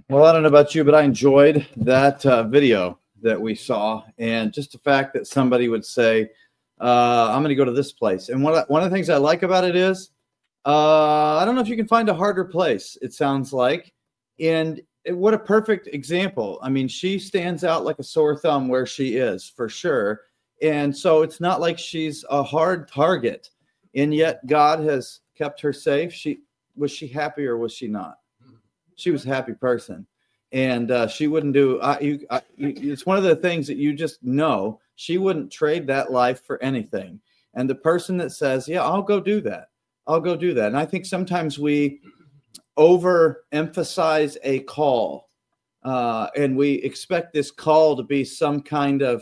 Well, I don't know about you, but I enjoyed that video that we saw, and just the fact that somebody would say, "I'm going to go to this place." And one of the things I like about it is, I don't know if you can find a harder place. It sounds like, and what a perfect example. I mean, she stands out like a sore thumb where she is for sure, and so it's not like she's a hard target, and yet God has kept her safe. Was she happy or was she not? She was a happy person, and she wouldn't do. It's one of the things that you just know she wouldn't trade that life for anything. And the person that says, "Yeah, I'll go do that. I'll go do that," and I think sometimes we overemphasize a call, and we expect this call to be some kind of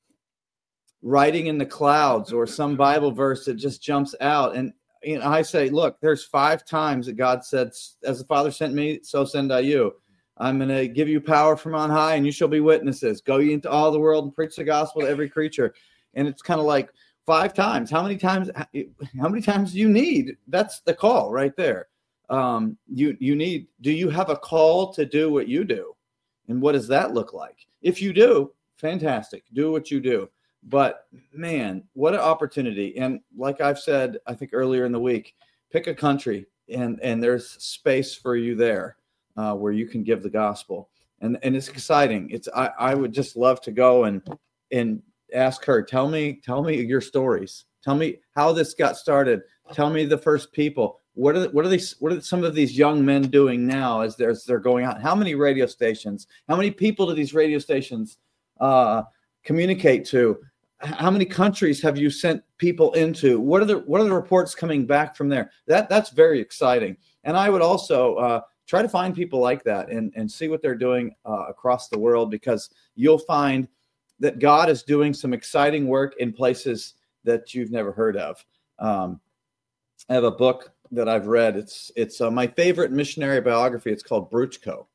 writing in the clouds or some Bible verse that just jumps out. And I say, look, there's 5 times that God said, "As the Father sent me, so send I you. I'm going to give you power from on high, and you shall be witnesses. Go ye into all the world and preach the gospel to every creature." And it's kind of like 5 times. How many times do you need? That's the call right there. You need. Do you have a call to do what you do? And what does that look like? If you do, fantastic. Do what you do. But man, what an opportunity. And like I've said, I think earlier in the week, pick a country and there's space for you there where you can give the gospel. And it's exciting. I would just love to go and ask her, tell me your stories. Tell me how this got started. Tell me the first people. What are some of these young men doing now as they're going out? How many radio stations? How many people do these radio stations communicate to? How many countries have you sent people into? What are the reports coming back from there? That's very exciting. And I would also try to find people like that and see what they're doing across the world, because you'll find that God is doing some exciting work in places that you've never heard of. I have a book that I've read. It's my favorite missionary biography. It's called Bruchko,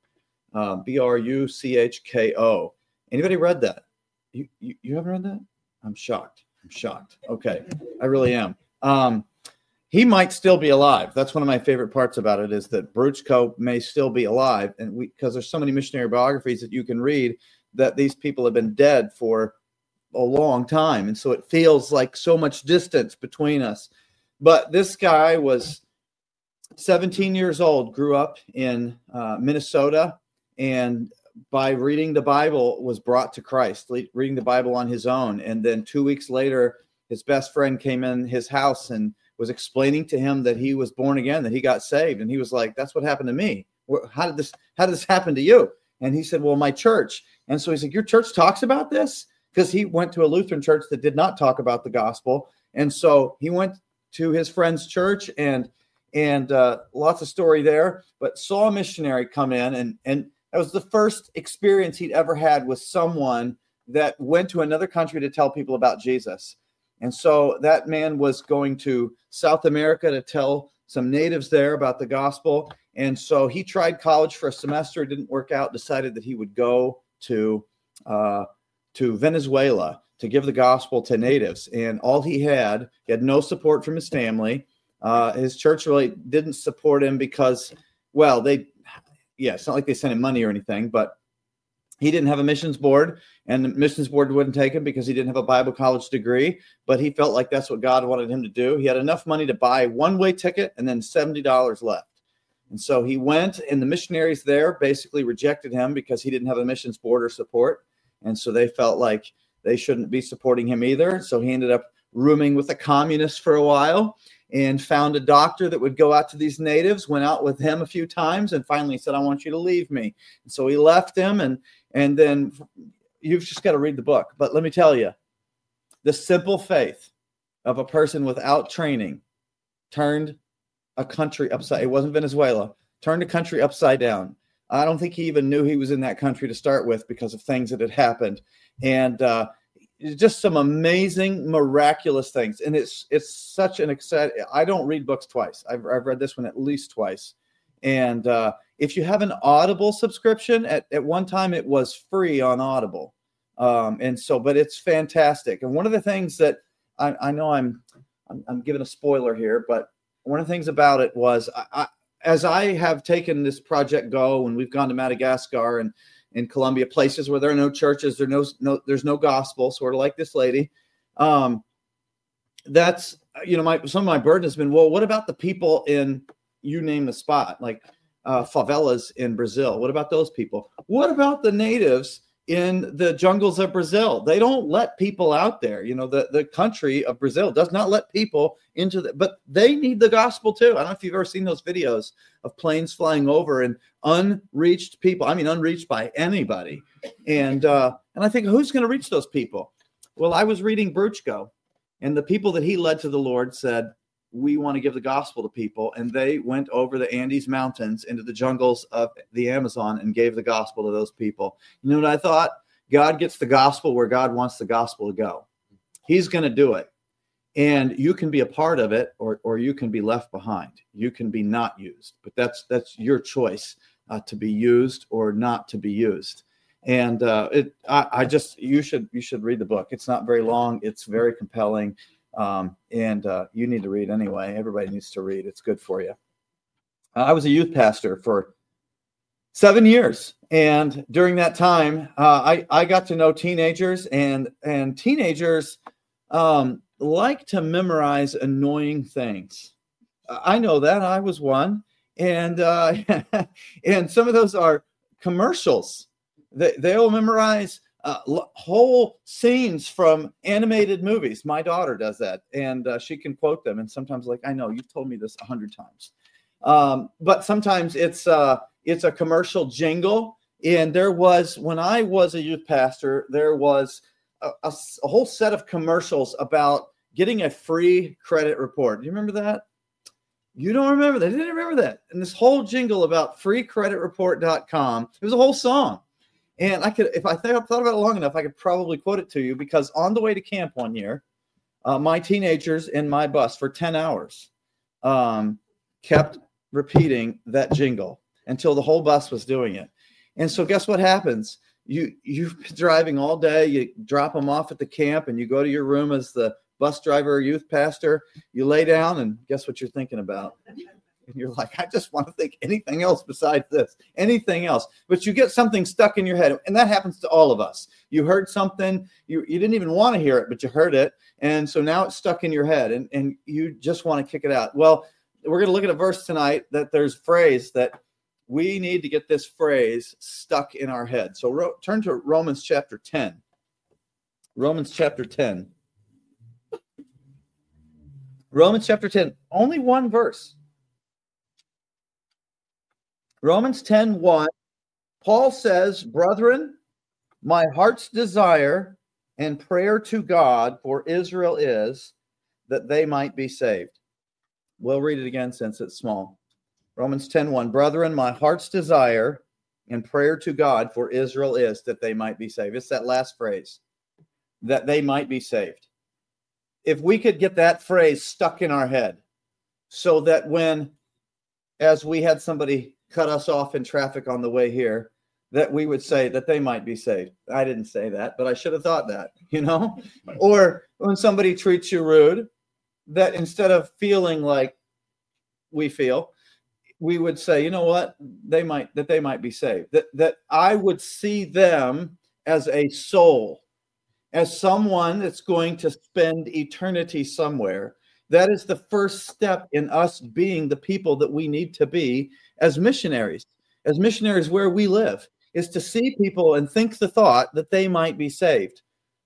Bruchko. Anybody read that? You haven't read that? I'm shocked. Okay. I really am. He might still be alive. That's one of my favorite parts about it, is that Bruchko may still be alive. And because there's so many missionary biographies that you can read that these people have been dead for a long time. And so it feels like so much distance between us. But this guy was 17 years old, grew up in Minnesota, and by reading the Bible was brought to Christ, reading the Bible on his own. And then 2 weeks later, his best friend came in his house and was explaining to him that he was born again, that he got saved. And he was like, "That's what happened to me. How did this happen to you?" And he said, "Well, my church." And so he's like, "Your church talks about this?" Because he went to a Lutheran church that did not talk about the gospel. And so he went to his friend's church and lots of story there, but saw a missionary come in, and that was the first experience he'd ever had with someone that went to another country to tell people about Jesus. And so that man was going to South America to tell some natives there about the gospel. And so he tried college for a semester. It didn't work out, decided that he would go to Venezuela to give the gospel to natives. And all he had no support from his family. His church really didn't support him because, well, it's not like they sent him money or anything, but he didn't have a missions board, and the missions board wouldn't take him because he didn't have a Bible college degree, but he felt like that's what God wanted him to do. He had enough money to buy a one-way ticket and then $70 left. And so he went, and the missionaries there basically rejected him because he didn't have a missions board or support. And so they felt like they shouldn't be supporting him either. So he ended up rooming with a communist for a while and found a doctor that would go out to these natives, went out with him a few times, and finally said, "I want you to leave me." And so he left him, and then you've just got to read the book. But let me tell you, the simple faith of a person without training turned a country upside. It wasn't Venezuela, turned a country upside down. I don't think he even knew he was in that country to start with because of things that had happened. And just some amazing, miraculous things. And it's such an exciting, I don't read books twice. I've read this one at least twice. And if you have an Audible subscription, at one time it was free on Audible. But it's fantastic. And one of the things that I know I'm giving a spoiler here, but one of the things about it was as I have taken this Project Go, and we've gone to Madagascar and in Colombia, places where there are no churches, there's no gospel, sort of like this lady. That's, some of my burden has been, well, what about the people in, you name the spot, like favelas in Brazil? What about those people? What about the natives in the jungles of Brazil? They don't let people out there. The country of Brazil does not let people into but they need the gospel too. I don't know if you've ever seen those videos of planes flying over and unreached people. I mean, unreached by anybody. And I think, who's going to reach those people? Well, I was reading Bruchko, and the people that he led to the Lord said, we want to give the gospel to people. And they went over the Andes Mountains into the jungles of the Amazon and gave the gospel to those people. You know what I thought? God gets the gospel where God wants the gospel to go. He's going to do it. And you can be a part of it, or you can be left behind. You can be not used, but that's your choice to be used or not to be used. And you should read the book. It's not very long. It's very compelling. And you need to read anyway. Everybody needs to read. It's good for you. I was a youth pastor for 7 years. And during that time, I got to know teenagers, and teenagers like to memorize annoying things. I know that. I was one. And and some of those are commercials. They'll memorize whole scenes from animated movies. My daughter does that, and she can quote them. And sometimes, like, I know you've told me this 100 times, but sometimes it's a commercial jingle. And there was, when I was a youth pastor, there was a whole set of commercials about getting a free credit report. Do you remember that? You don't remember that? I didn't remember that. And this whole jingle about freecreditreport.com. It was a whole song. And I could, if I thought about it long enough, I could probably quote it to you, because on the way to camp one year, my teenagers in my bus for 10 hours kept repeating that jingle until the whole bus was doing it. And so guess what happens? You've been driving all day, you drop them off at the camp, and you go to your room as the bus driver or youth pastor, you lay down, and guess what you're thinking about? And you're like, I just want to think anything else besides this, anything else. But you get something stuck in your head, and that happens to all of us. You heard something, you didn't even want to hear it, but you heard it, and so now it's stuck in your head, and you just want to kick it out. Well, we're going to look at a verse tonight that there's a phrase that we need to get this phrase stuck in our head. So turn to Romans chapter 10. Romans chapter 10. Romans chapter 10, only one verse. Romans 10:1, Paul says, brethren, my heart's desire and prayer to God for Israel is that they might be saved. We'll read it again since it's small. Romans 10:1, brethren, my heart's desire and prayer to God for Israel is that they might be saved. It's that last phrase, that they might be saved. If we could get that phrase stuck in our head, so that when, as we had somebody cut us off in traffic on the way here, that we would say that they might be saved. I didn't say that, but I should have thought that, Or when somebody treats you rude, that instead of feeling like we feel, we would say, you know what, they might be saved. That I would see them as a soul, as someone that's going to spend eternity somewhere. That is the first step in us being the people that we need to be as missionaries where we live, is to see people and think the thought that they might be saved.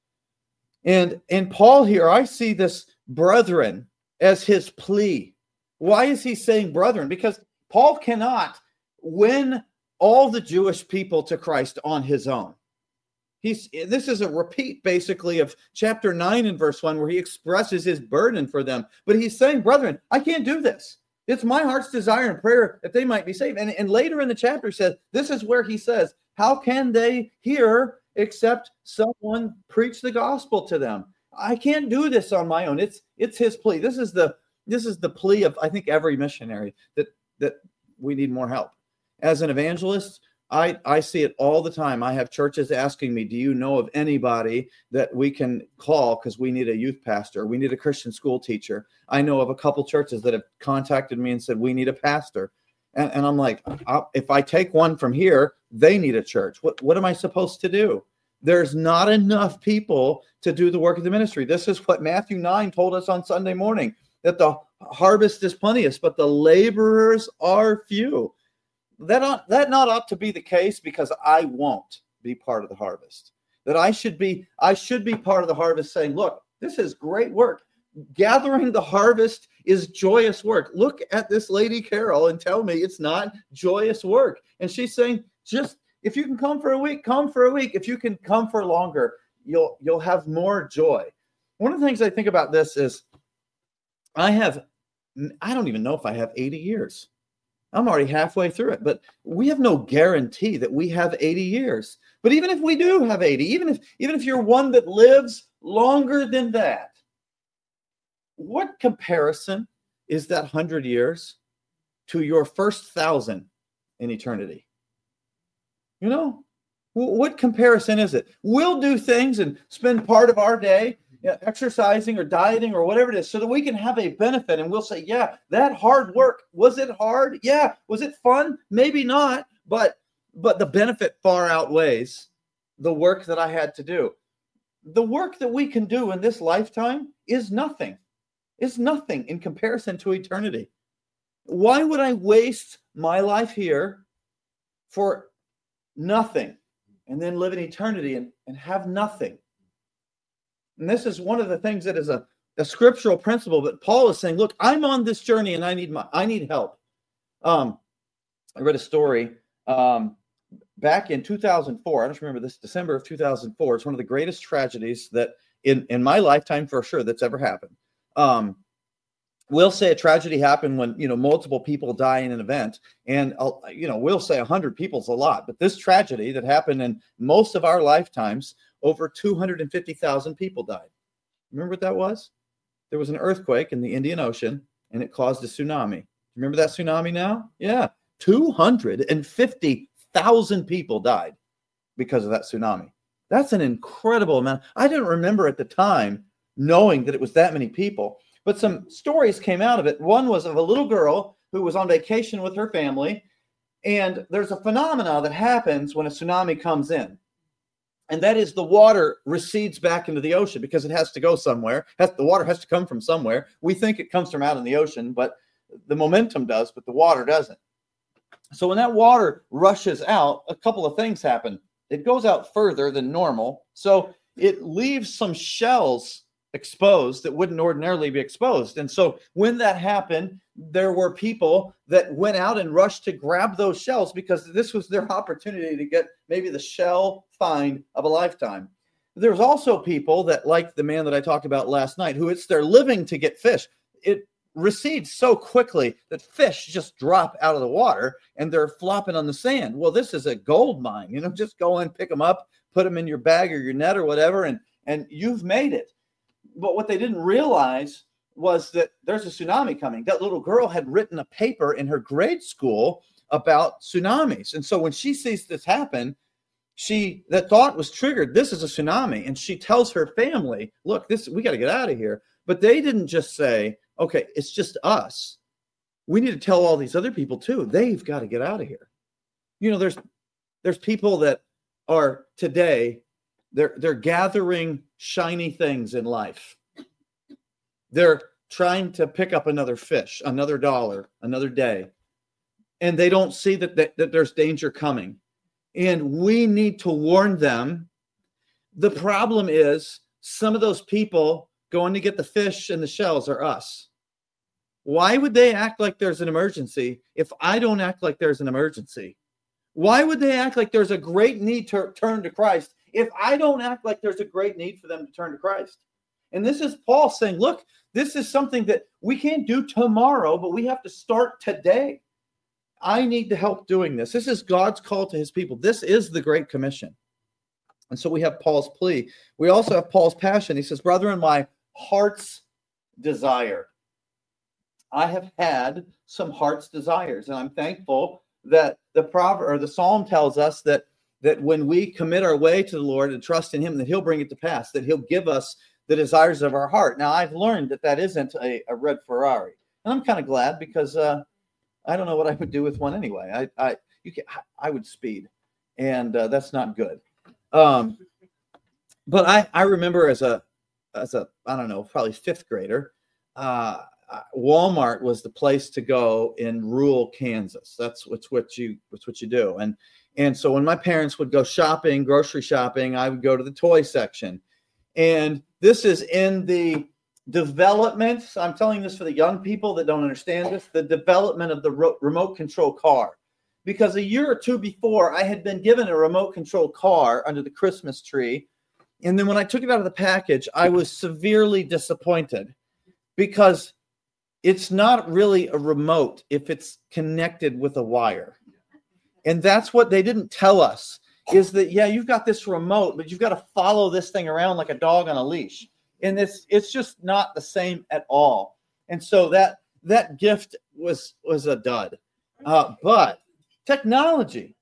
And Paul here, I see this brethren as his plea. Why is he saying brethren? Because Paul cannot win all the Jewish people to Christ on his own. This is a repeat, basically, of chapter 9 and verse 1, where he expresses his burden for them. But he's saying, brethren, I can't do this. It's my heart's desire and prayer that they might be saved. And later in the chapter says, this is where he says, how can they hear except someone preach the gospel to them? I can't do this on my own. It's his plea. This is the plea of, I think, every missionary, that we need more help. As an evangelist, I see it all the time. I have churches asking me, do you know of anybody that we can call because we need a youth pastor? We need a Christian school teacher. I know of a couple churches that have contacted me and said, we need a pastor. And I'm like, if I take one from here, they need a church. What am I supposed to do? There's not enough people to do the work of the ministry. This is what Matthew 9 told us on Sunday morning, that the harvest is plenteous, but the laborers are few. That not ought to be the case, because I won't be part of the harvest. That I should be part of the harvest, saying, look, this is great work. Gathering the harvest is joyous work. Look at this lady Carol and tell me it's not joyous work. And she's saying, just if you can come for a week, come for a week. If you can come for longer, you'll have more joy. One of the things I think about this is I don't even know if I have 80 years. I'm already halfway through it, but we have no guarantee that we have 80 years. But even if we do have 80, even if you're one that lives longer than that, what comparison is that 100 years to your first 1,000 in eternity? You know, what comparison is it? We'll do things and spend part of our day exercising or dieting or whatever it is so that we can have a benefit. And we'll say, yeah, that hard work, was it hard? Yeah. Was it fun? Maybe not, but the benefit far outweighs the work that I had to do. The work that we can do in this lifetime is nothing. It's nothing in comparison to eternity. Why would I waste my life here for nothing and then live in eternity and have nothing? And this is one of the things that is a scriptural principle. But Paul is saying, look, I'm on this journey and I need help. I read a story back in 2004. I just remember this, December of 2004. It's one of the greatest tragedies that in my lifetime, for sure, that's ever happened. We'll say a tragedy happened when, multiple people die in an event, and, we'll say 100 people's a lot, but this tragedy that happened in most of our lifetimes, over 250,000 people died. Remember what that was? There was an earthquake in the Indian Ocean, and it caused a tsunami. Remember that tsunami now? Yeah. 250,000 people died because of that tsunami. That's an incredible amount. I didn't remember at the time knowing that it was that many people, but some stories came out of it. One was of a little girl who was on vacation with her family, and there's a phenomena that happens when a tsunami comes in. And that is the water recedes back into the ocean because it has to go somewhere. The water has to come from somewhere. We think it comes from out in the ocean, but the momentum does, but the water doesn't. So when that water rushes out, a couple of things happen. It goes out further than normal. So it leaves some shells exposed that wouldn't ordinarily be exposed. And so when that happened, there were people that went out and rushed to grab those shells because this was their opportunity to get maybe the shell find of a lifetime. There's also people that, like the man that I talked about last night, who it's their living to get fish. It recedes so quickly that fish just drop out of the water and they're flopping on the sand. Well, this is a gold mine, just go and pick them up, put them in your bag or your net or whatever, and you've made it. But what they didn't realize was that there's a tsunami coming. That little girl had written a paper in her grade school about tsunamis. And so when she sees this happen, that thought was triggered. This is a tsunami. And she tells her family, look, we got to get out of here. But they didn't just say, okay, it's just us. We need to tell all these other people too. They've got to get out of here. There's people that are today, they're gathering shiny things in life. They're trying to pick up another fish, another dollar, another day. And they don't see that there's danger coming. And we need to warn them. The problem is some of those people going to get the fish and the shells are us. Why would they act like there's an emergency if I don't act like there's an emergency? Why would they act like there's a great need to turn to Christ if I don't act like there's a great need for them to turn to Christ? And this is Paul saying, look, this is something that we can't do tomorrow, but we have to start today. I need to help doing this. This is God's call to his people. This is the Great Commission. And so we have Paul's plea. We also have Paul's passion. He says, brethren, my heart's desire. I have had some heart's desires, and I'm thankful that the proverb or the Psalm tells us that when we commit our way to the Lord and trust in him, that he'll bring it to pass, that he'll give us the desires of our heart. Now, I've learned that isn't a red Ferrari. And I'm kind of glad because I don't know what I would do with one anyway. I would speed, and that's not good. But I remember as a I don't know, probably fifth grader, Walmart was the place to go in rural Kansas. That's what you do. And so when my parents would go shopping, grocery shopping, I would go to the toy section. And this is in the development. I'm telling this for the young people that don't understand this, the development of the remote control car. Because a year or two before, I had been given a remote control car under the Christmas tree. And then when I took it out of the package, I was severely disappointed because it's not really a remote if it's connected with a wire. And that's what they didn't tell us, is that, yeah, you've got this remote, but you've got to follow this thing around like a dog on a leash. And it's just not the same at all. And so that gift was a dud. But technology,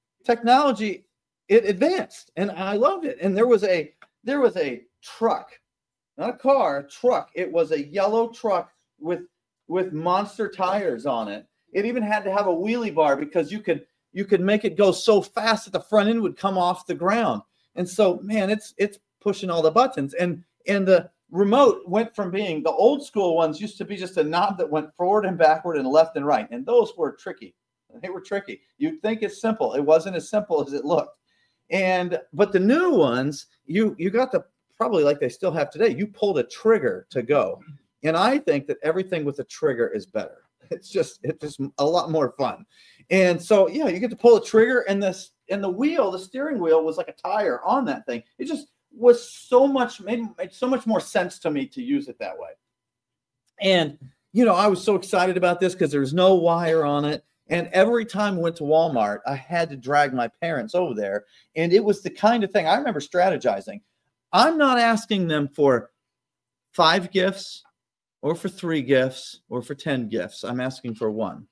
it advanced, and I loved it. And there was a truck, not a car, a truck. It was a yellow truck with monster tires on it. It even had to have a wheelie bar because you could make it go so fast that the front end would come off the ground. And so, man, it's pushing all the buttons. And the remote went from being, the old school ones used to be just a knob that went forward and backward and left and right. And those were tricky. They were tricky. You'd think it's simple. It wasn't as simple as it looked. But the new ones, you got probably like they still have today, you pulled a trigger to go. And I think that everything with a trigger is better. It's just a lot more fun. And so, yeah, you get to pull a trigger, and the wheel, the steering wheel was like a tire on that thing. It just was made so much more sense to me to use it that way. And, I was so excited about this because there's no wire on it. And every time we went to Walmart, I had to drag my parents over there. And it was the kind of thing I remember strategizing. I'm not asking them for 5 gifts or for 3 gifts or for 10 gifts. I'm asking for 1.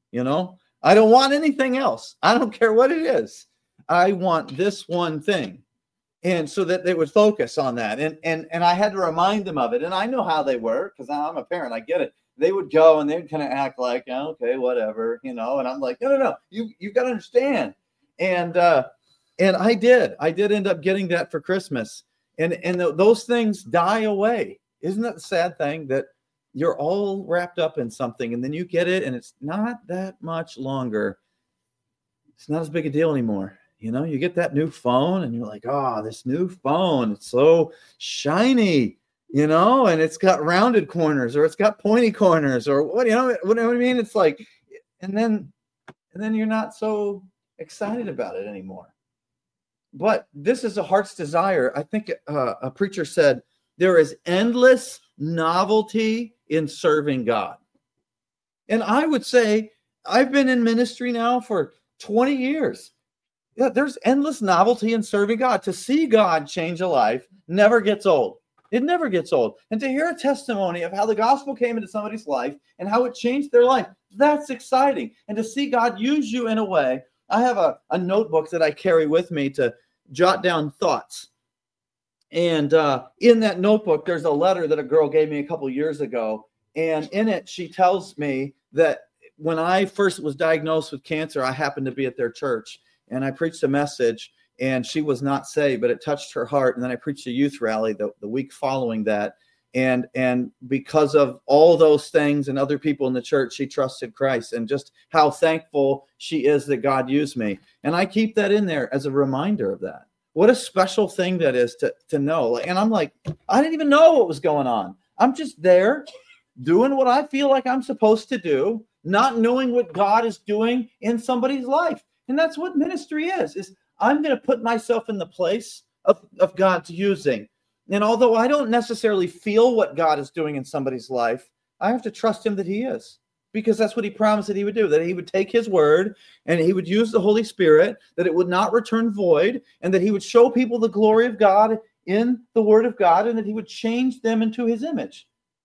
I don't want anything else. I don't care what it is. I want this one thing. And so that they would focus on that. And I had to remind them of it. And I know how they were because I'm a parent. I get it. They would go and they would kind of act like, oh, okay, whatever, and I'm like, no, you've got to understand. And I did end up getting that for Christmas. And those things die away. Isn't that the sad thing that you're all wrapped up in something and then you get it and it's not that much longer. It's not as big a deal anymore. You get that new phone and you're like, oh, this new phone, it's so shiny, and it's got rounded corners or it's got pointy corners or what I mean? It's like, and then you're not so excited about it anymore. But this is a heart's desire. I think a preacher said, there is endless novelty in serving God. And I would say I've been in ministry now for 20 years. Yeah, there's endless novelty in serving God. To see God change a life never gets old. It never gets old. And to hear a testimony of how the gospel came into somebody's life and how it changed their life, that's exciting. And to see God use you in a way, I have a notebook that I carry with me to jot down thoughts. And in that notebook, there's a letter that a girl gave me a couple years ago. And in it, she tells me that when I first was diagnosed with cancer, I happened to be at their church. And I preached a message, and she was not saved, but it touched her heart. And then I preached a youth rally the week following that. And because of all those things and other people in the church, she trusted Christ, and just how thankful she is that God used me. And I keep that in there as a reminder of that. What a special thing that is to know. And I'm like, I didn't even know what was going on. I'm just there doing what I feel like I'm supposed to do, not knowing what God is doing in somebody's life. And that's what ministry is I'm going to put myself in the place of God's using. And although I don't necessarily feel what God is doing in somebody's life, I have to trust him that he is, because that's what he promised that he would do, that he would take his word and he would use the Holy Spirit, that it would not return void, and that he would show people the glory of God in the word of God, and that he would change them into his image.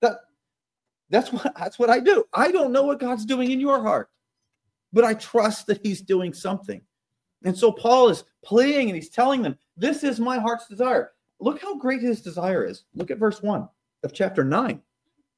That's what I do. I don't know what God's doing in your heart, but I trust that he's doing something. And so Paul is pleading and he's telling them, this is my heart's desire. Look how great his desire is. Look at verse 1 of chapter 9.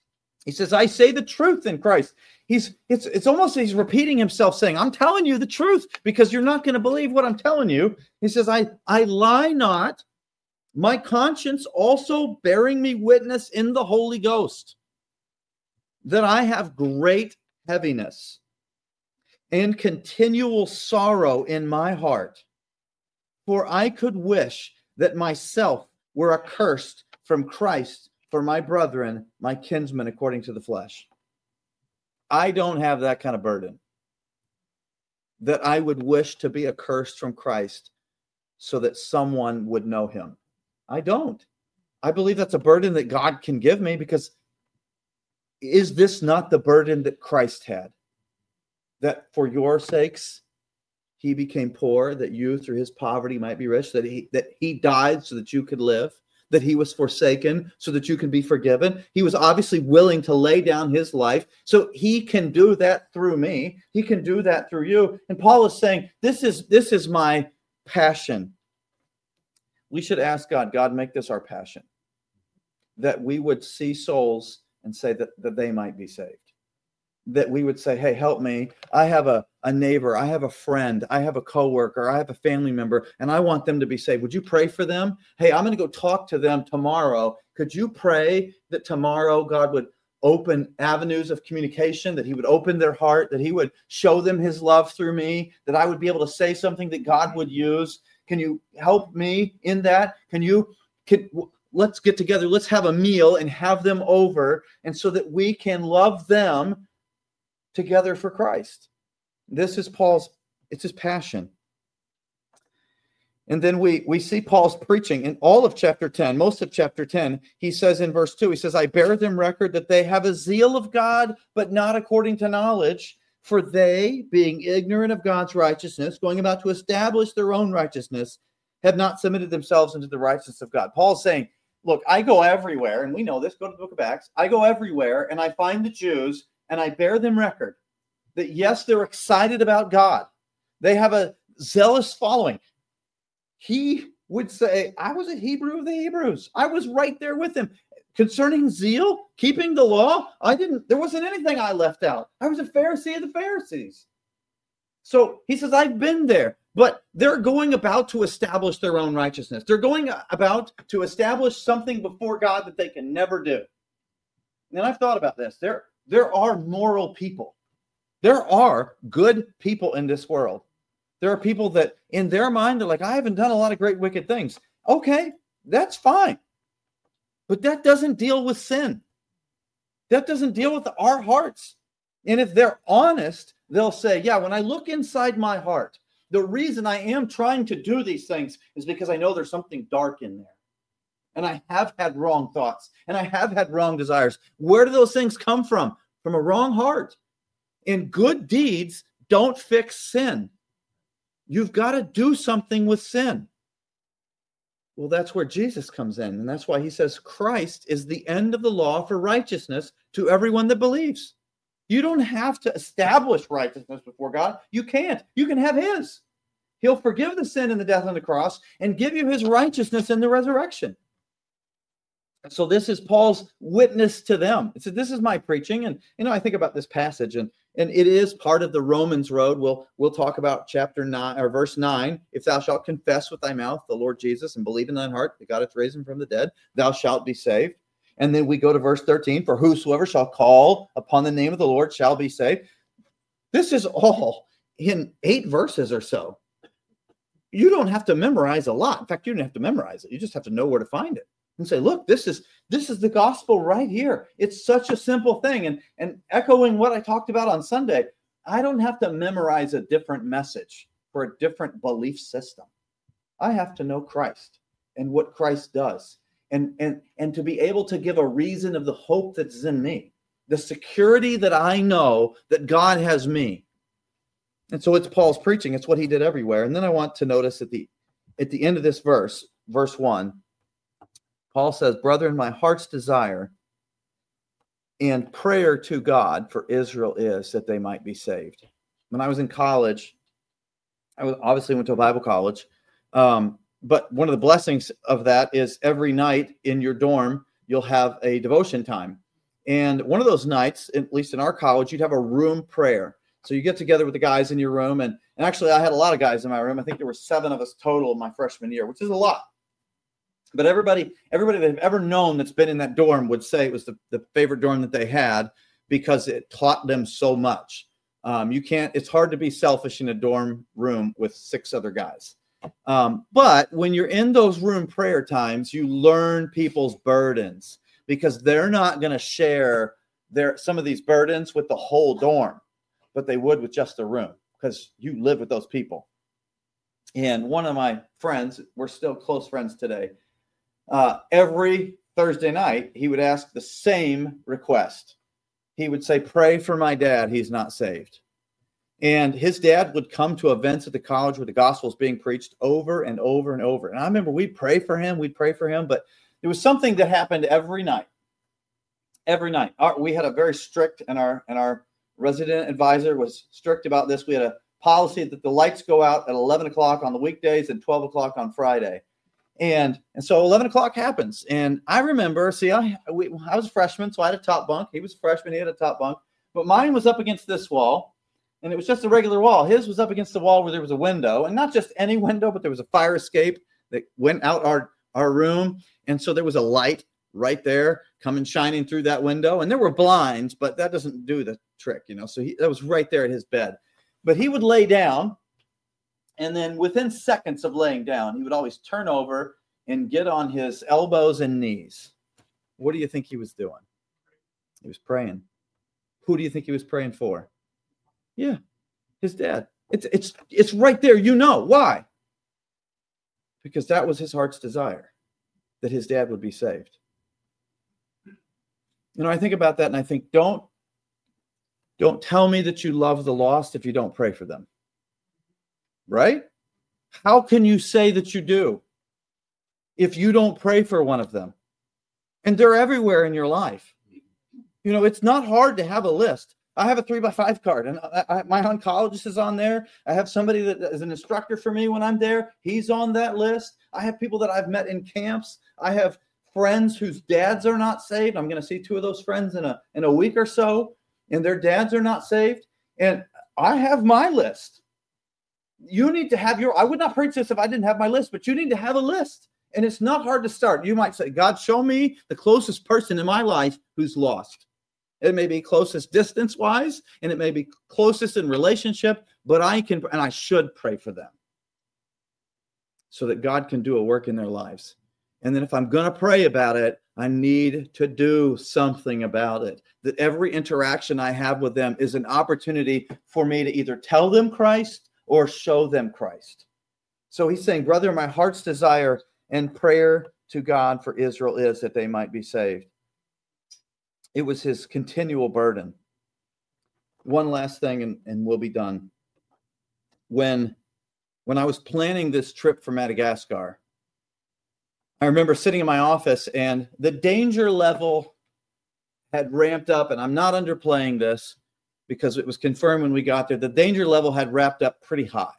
He says, I say the truth in Christ. It's almost he's repeating himself saying, I'm telling you the truth because you're not going to believe what I'm telling you. He says, I lie not, my conscience also bearing me witness in the Holy Ghost, that I have great heaviness and continual sorrow in my heart. For I could wish that myself were accursed from Christ for my brethren, my kinsmen, according to the flesh. I don't have that kind of burden, that I would wish to be accursed from Christ so that someone would know him. I don't. I believe that's a burden that God can give me, because is this not the burden that Christ had? That for your sakes, he became poor, that you through his poverty might be rich, that he died so that you could live, that he was forsaken so that you can be forgiven. He was obviously willing to lay down his life, so he can do that through me. He can do that through you. And Paul is saying, this is my passion. We should ask God, God, make this our passion, that we would see souls and say that they might be saved. That we would say, hey, help me. I have a neighbor, I have a friend, I have a coworker, I have a family member, and I want them to be saved. Would you pray for them? Hey, I'm going to go talk to them tomorrow. Could you pray that tomorrow God would open avenues of communication, that he would open their heart, that he would show them his love through me, that I would be able to say something that God would use? Can you help me in that? Let's get together. Let's have a meal and have them over, and so that we can love them together for Christ. This is it's his passion. And then we see Paul's preaching in all of chapter 10, most of chapter 10. He says in verse 2, he says, I bear them record that they have a zeal of God, but not according to knowledge. For they, being ignorant of God's righteousness, going about to establish their own righteousness, have not submitted themselves into the righteousness of God. Paul's saying, look, I go everywhere, and we know this, go to the book of Acts. I go everywhere, and I find the Jews, and I bear them record that, yes, they're excited about God. They have a zealous following. He would say, I was a Hebrew of the Hebrews. I was right there with him. Concerning zeal, keeping the law, there wasn't anything I left out. I was a Pharisee of the Pharisees. So he says, I've been there, but they're going about to establish their own righteousness. They're going about to establish something before God that they can never do. And I've thought about this. There are moral people. There are good people in this world. There are people that in their mind, they're like, I haven't done a lot of great wicked things. Okay, that's fine. But that doesn't deal with sin. That doesn't deal with our hearts. And if they're honest, they'll say, yeah, when I look inside my heart, the reason I am trying to do these things is because I know there's something dark in there. And I have had wrong thoughts, and I have had wrong desires. Where do those things come from? From a wrong heart. And good deeds don't fix sin. You've got to do something with sin. Well, that's where Jesus comes in. And that's why he says Christ is the end of the law for righteousness to everyone that believes. You don't have to establish righteousness before God. You can't. You can have his. He'll forgive the sin and the death on the cross and give you his righteousness in the resurrection. So this is Paul's witness to them. It said, this is my preaching. And, I think about this passage, and it is part of the Romans road. We'll talk about chapter 9 or verse 9. If thou shalt confess with thy mouth the Lord Jesus and believe in thine heart that God hath raised him from the dead, thou shalt be saved. And then we go to verse 13, for whosoever shall call upon the name of the Lord shall be saved. This is all in 8 verses or so. You don't have to memorize a lot. In fact, you don't have to memorize it. You just have to know where to find it. And say, look, this is the gospel right here. It's such a simple thing. And echoing what I talked about on Sunday, I don't have to memorize a different message for a different belief system. I have to know Christ and what Christ does, and to be able to give a reason of the hope that's in me, the security that I know that God has me. And so it's Paul's preaching. It's what he did everywhere. And then I want to notice at the end of this verse 1, Paul says, brethren, my heart's desire and prayer to God for Israel is that they might be saved. When I was in college, I obviously went to a Bible college, but one of the blessings of that is every night in your dorm, you'll have a devotion time. And one of those nights, at least in our college, you'd have a room prayer. So you get together with the guys in your room. And actually, I had a lot of guys in my room. I think there were 7 of us total my freshman year, which is a lot. But everybody they've ever known that's been in that dorm would say it was the favorite dorm that they had because it taught them so much. It's hard to be selfish in a dorm room with 6 other guys. But when you're in those room prayer times, you learn people's burdens because they're not going to share some of these burdens with the whole dorm, but they would with just a room because you live with those people. And one of my friends, we're still close friends today, every Thursday night, he would ask the same request. He would say, pray for my dad. He's not saved. And his dad would come to events at the college where the gospel was being preached over and over and over. And I remember we'd pray for him, but there was something that happened every night. Every night. We had a very strict, and our resident advisor was strict about this. We had a policy that the lights go out at 11 o'clock on the weekdays and 12 o'clock on Friday. And so 11 o'clock happens. And I remember, I was a freshman, so I had a top bunk. He was a freshman, he had a top bunk. But mine was up against this wall, and it was just a regular wall. His was up against the wall where there was a window, and not just any window, but there was a fire escape that went out our room. And so there was a light right there coming shining through that window. And there were blinds, but that doesn't do the trick, So that was right there at his bed. But he would lay down, and then within seconds of laying down, he would always turn over and get on his elbows and knees. What do you think he was doing? He was praying. Who do you think he was praying for? Yeah, his dad. It's right there. Why? Because that was his heart's desire, that his dad would be saved. I think about that and I think, don't tell me that you love the lost if you don't pray for them. Right? How can you say that you do if you don't pray for one of them? And they're everywhere in your life. It's not hard to have a list. I have a 3x5 card, and my oncologist is on there. I have somebody that is an instructor for me when I'm there. He's on that list. I have people that I've met in camps. I have friends whose dads are not saved. I'm going to see 2 of those friends in a week or so, and their dads are not saved. And I have my list. You need to have I would not preach this if I didn't have my list, but you need to have a list. And it's not hard to start. You might say, God, show me the closest person in my life who's lost. It may be closest distance-wise, and it may be closest in relationship, but I should pray for them so that God can do a work in their lives. And then if I'm going to pray about it, I need to do something about it. That every interaction I have with them is an opportunity for me to either tell them Christ or show them Christ. So he's saying, brother, my heart's desire and prayer to God for Israel is that they might be saved. It was his continual burden. One last thing, and we'll be done. When I was planning this trip for Madagascar, I remember sitting in my office and the danger level had ramped up, and I'm not underplaying this because it was confirmed when we got there. The danger level had wrapped up pretty high.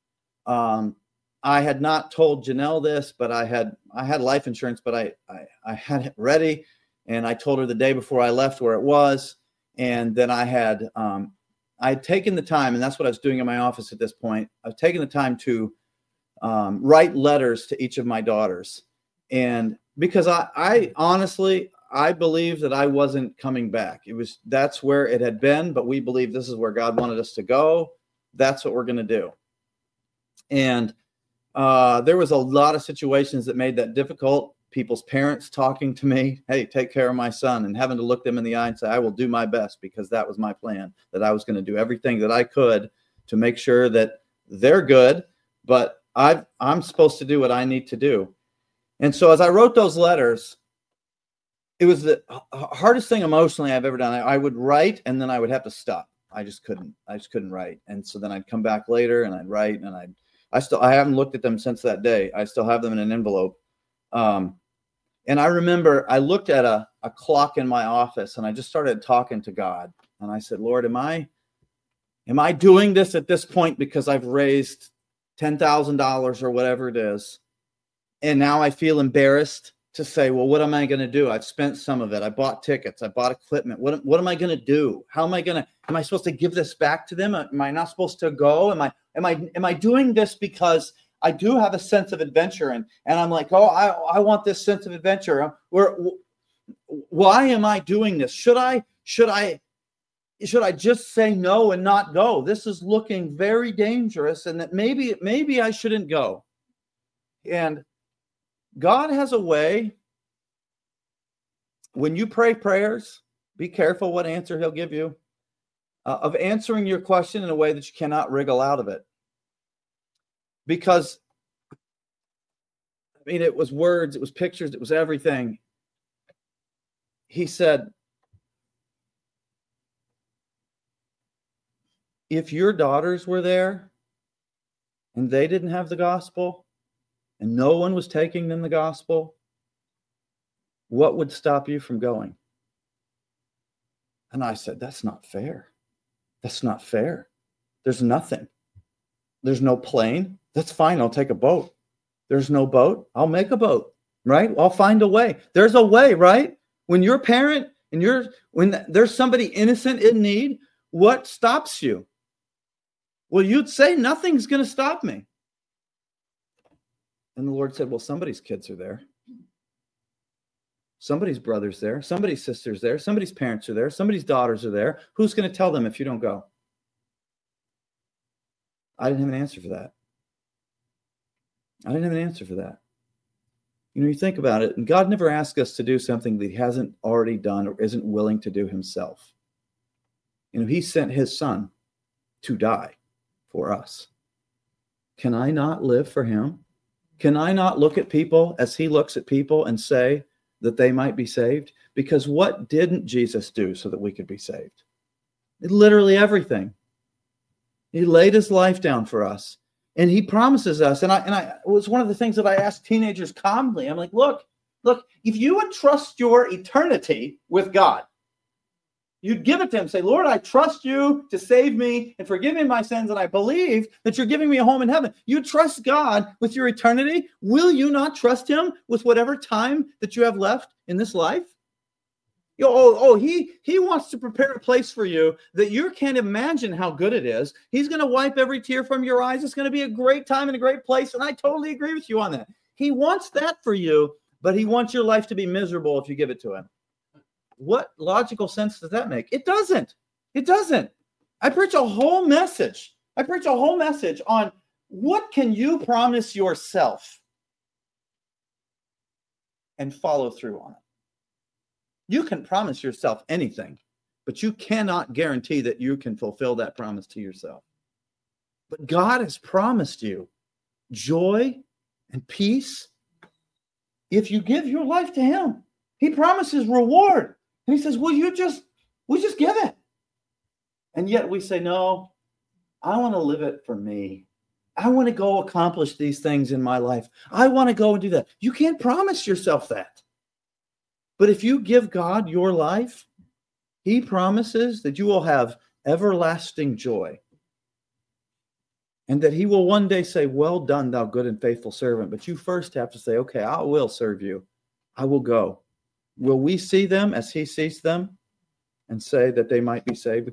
I had not told Janelle this, but I had life insurance, but I had it ready, and I told her the day before I left where it was, and then I had taken the time, and that's what I was doing in my office at this point. I was taking the time to write letters to each of my daughters, and because I honestly believe that I wasn't coming back. That's where it had been, but we believe this is where God wanted us to go. That's what we're going to do. And there was a lot of situations that made that difficult. People's parents talking to me, hey, take care of my son, and having to look them in the eye and say, I will do my best, because that was my plan, that I was going to do everything that I could to make sure that they're good, but I'm supposed to do what I need to do. And so as I wrote those letters, it was the hardest thing emotionally I've ever done. I would write and then I would have to stop. I just couldn't write. And so then I'd come back later and I'd write, and I haven't looked at them since that day. I still have them in an envelope. And I remember I looked at a clock in my office and I just started talking to God. And I said, Lord, am I doing this at this point because I've raised $10,000 or whatever it is? And now I feel embarrassed to say, well, what am I going to do? I've spent some of it. I bought tickets. I bought equipment. What am I going to do? Am I supposed to give this back to them? Am I not supposed to go? Am I doing this because I do have a sense of adventure and I'm like, oh, I want this sense of adventure. Why am I doing this? Should I just say no and not go? This is looking very dangerous, and that maybe I shouldn't go. And God has a way, when you pray prayers, be careful what answer he'll give you, of answering your question in a way that you cannot wriggle out of it. Because, I mean, it was words, it was pictures, it was everything. He said, if your daughters were there and they didn't have the gospel, and no one was taking them the gospel, what would stop you from going? And I said, that's not fair. That's not fair. There's nothing. There's no plane. That's fine. I'll take a boat. There's no boat. I'll make a boat, right? I'll find a way. There's a way, right? When you're a parent and when there's somebody innocent in need, what stops you? Well, you'd say nothing's going to stop me. And the Lord said, well, somebody's kids are there. Somebody's brother's there. Somebody's sister's there. Somebody's parents are there. Somebody's daughters are there. Who's going to tell them if you don't go? I didn't have an answer for that. You think about it, and God never asked us to do something that he hasn't already done or isn't willing to do himself. He sent his son to die for us. Can I not live for him? Can I not look at people as he looks at people and say that they might be saved? Because what didn't Jesus do so that we could be saved? Literally everything. He laid his life down for us, and he promises us. And it was one of the things that I asked teenagers commonly. I'm like, look, if you would trust your eternity with God, you'd give it to him. Say, Lord, I trust you to save me and forgive me my sins, and I believe that you're giving me a home in heaven. You trust God with your eternity. Will you not trust him with whatever time that you have left in this life? He wants to prepare a place for you that you can't imagine how good it is. He's going to wipe every tear from your eyes. It's going to be a great time and a great place, and I totally agree with you on that. He wants that for you, but he wants your life to be miserable if you give it to him. What logical sense does that make? It doesn't. I preach a whole message on what can you promise yourself and follow through on it. You can promise yourself anything, but you cannot guarantee that you can fulfill that promise to yourself. But God has promised you joy and peace if you give your life to him. He promises reward. And he says, we just give it. And yet we say, no, I want to live it for me. I want to go accomplish these things in my life. I want to go and do that. You can't promise yourself that. But if you give God your life, he promises that you will have everlasting joy. And that he will one day say, well done, thou good and faithful servant. But you first have to say, okay, I will serve you. I will go. Will we see them as he sees them and say that they might be saved?